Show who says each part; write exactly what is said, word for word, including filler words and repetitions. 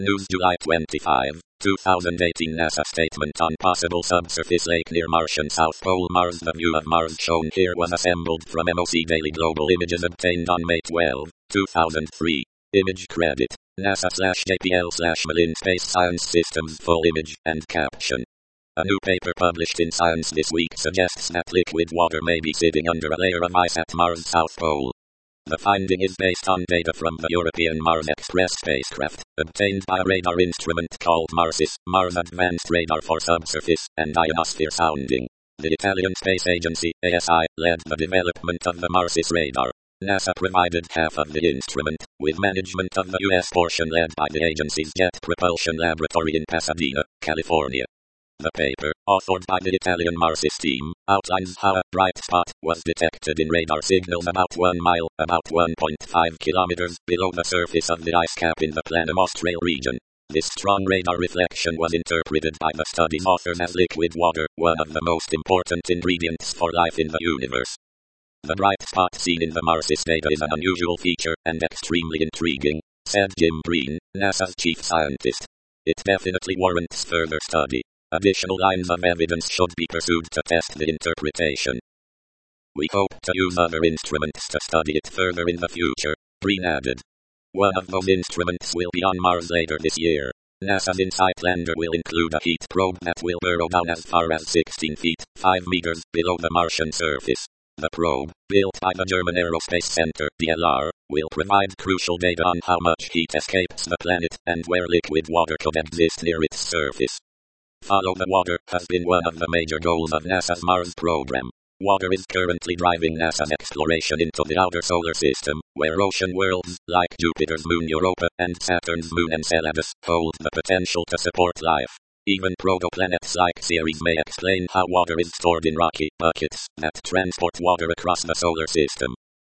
Speaker 1: News July twenty-fifth, twenty eighteen NASA statement on possible subsurface lake near Martian South Pole Mars. The view of Mars shown here was assembled from M O C Daily Global Images obtained on May twelfth, two thousand three. Image credit, NASA slash JPL slash Malin Space Science Systems. Full image and caption. A new paper published in Science this week suggests that liquid water may be sitting under a layer of ice at Mars' South Pole. The finding is based on data from the European Mars Express spacecraft, obtained by a radar instrument called MARSIS, Mars Advanced Radar for Subsurface and Ionosphere Sounding. The Italian Space Agency, A S I, led the development of the MARSIS radar. NASA provided half of the instrument, with management of the U S portion led by the agency's Jet Propulsion Laboratory in Pasadena, California. The paper, authored by the Italian MARSIS team, outlines how a bright spot was detected in radar signals about one mile, about one point five kilometers, below the surface of the ice cap in the Planum Austral region. This strong radar reflection was interpreted by the study's authors as liquid water, one of the most important ingredients for life in the universe. The bright spot seen in the MARSIS data is an unusual feature, and extremely intriguing, said Jim Green, NASA's chief scientist. It definitely warrants further study. Additional lines of evidence should be pursued to test the interpretation. We hope to use other instruments to study it further in the future, Green added. One of those instruments will be on Mars later this year. NASA's InSight lander will include a heat probe that will burrow down as far as sixteen feet, five meters, below the Martian surface. The probe, built by the German Aerospace Center, D L R, will provide crucial data on how much heat escapes the planet and where liquid water could exist near its surface. Follow the water has been one of the major goals of NASA's Mars program. Water is currently driving NASA's exploration into the outer solar system, where ocean worlds, like Jupiter's moon Europa and Saturn's moon Enceladus, hold the potential to support life. Even protoplanets like Ceres may explain how water is stored in rocky buckets that transport water across the solar system.